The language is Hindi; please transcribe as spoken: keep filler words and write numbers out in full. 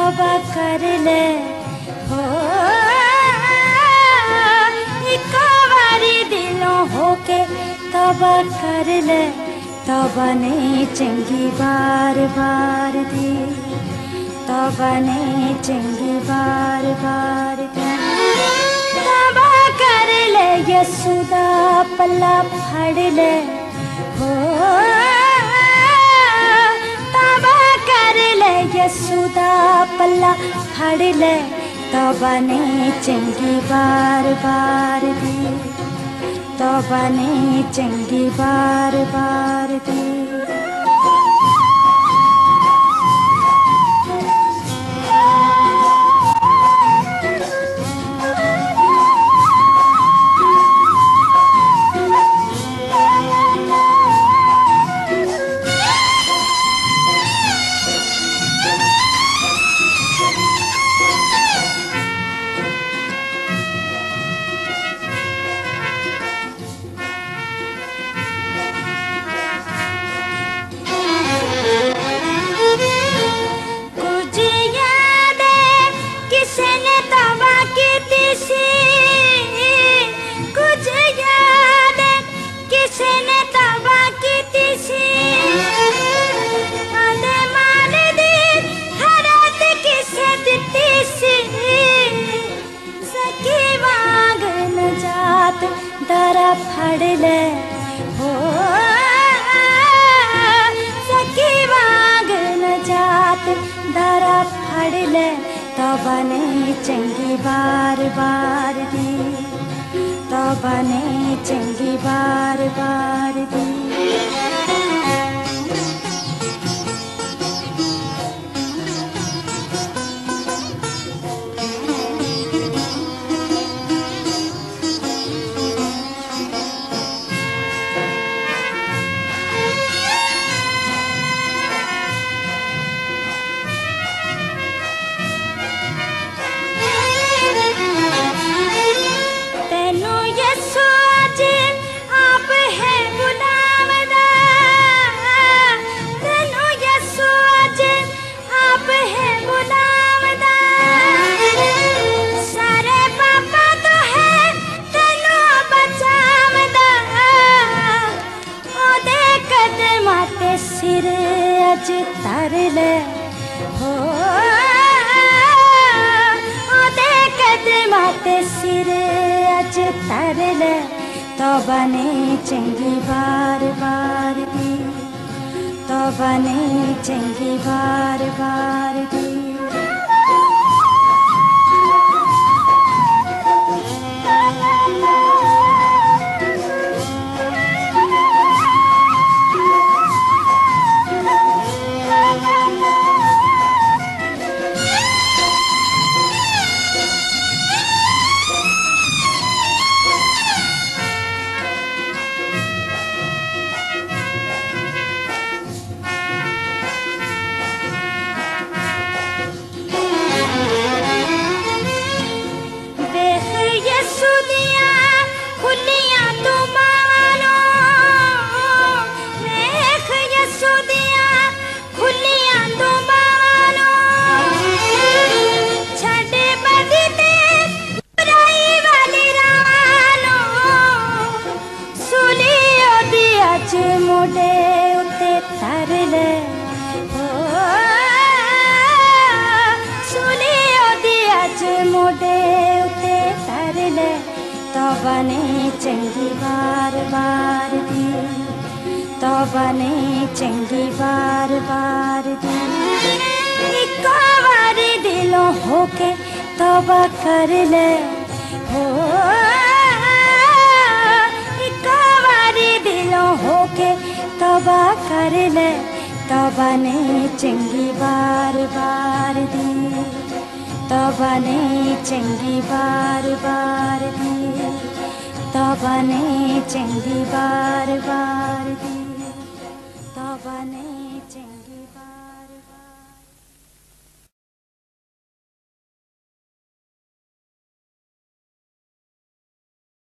तौबा कर ले हो एक बारी दिलों होके तौबा कर ले तौबा ने चंगी बार बार दी तौबा ने चंगी बार बार दी तौबा कर ले यसू दा पल्ला फड़ ले हो तौबा कर ले यसू दा पल्ला फड़ ले तौबा ने चंगी बार बार दी तौबा ने चंगी बार बार दी। दरा फड़ ले हो सखी वाग न जात दरा फड़ ले तौबा ने चंगी बार बार दी तौबा ने चंगी बार बार दी। सिर अज तर ले हो ओदे कदमां ते सिर अज तर ले तौबा ने चंगी बार बार दी तौबा ने चंगी बार बार दी। मोडे उते तर ले हो सुनी ओदी अज मोडे उते तर ले तौबा ने चंगी बार बार दी तौबा ने चंगी बार बार दी। एक बारी दिलों होके तौबा कर ले हो होके तौबा कर ले तौबा ने चंगी बार बार दी तौबा ने चंगी बार बार दी तौबा ने चंगी बार बार दी तौबा ने